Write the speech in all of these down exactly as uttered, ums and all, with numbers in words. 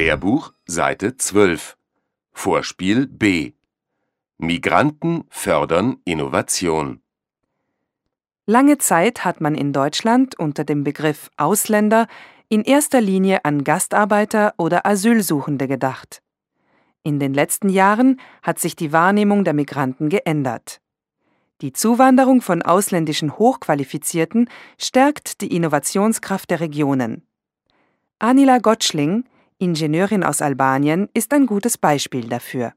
Lehrbuch, Seite zwölf. Vorspiel B. Migranten fördern Innovation. Lange Zeit hat man in Deutschland unter dem Begriff Ausländer in erster Linie an Gastarbeiter oder Asylsuchende gedacht. In den letzten Jahren hat sich die Wahrnehmung der Migranten geändert. Die Zuwanderung von ausländischen Hochqualifizierten stärkt die Innovationskraft der Regionen. Anila Gottschling, Ingenieurin aus Albanien, ist ein gutes Beispiel dafür.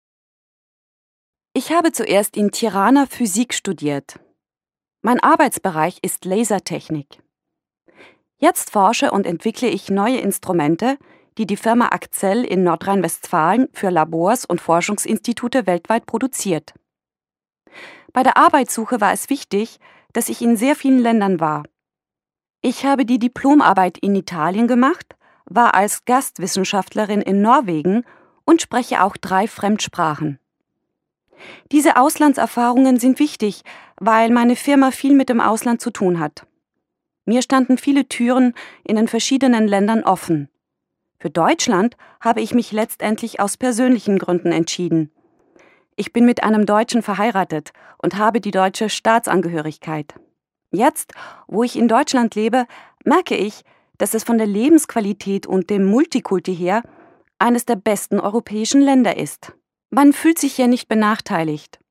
Ich habe zuerst in Tirana Physik studiert. Mein Arbeitsbereich ist Lasertechnik. Jetzt forsche und entwickle ich neue Instrumente, die die Firma Accell in Nordrhein-Westfalen für Labors und Forschungsinstitute weltweit produziert. Bei der Arbeitssuche war es wichtig, dass ich in sehr vielen Ländern war. Ich habe die Diplomarbeit in Italien gemacht, war als Gastwissenschaftlerin in Norwegen und spreche auch drei Fremdsprachen. Diese Auslandserfahrungen sind wichtig, weil meine Firma viel mit dem Ausland zu tun hat. Mir standen viele Türen in den verschiedenen Ländern offen. Für Deutschland habe ich mich letztendlich aus persönlichen Gründen entschieden. Ich bin mit einem Deutschen verheiratet und habe die deutsche Staatsangehörigkeit. Jetzt, wo ich in Deutschland lebe, merke ich, dass es von der Lebensqualität und dem Multikulti her eines der besten europäischen Länder ist. Man fühlt sich hier nicht benachteiligt.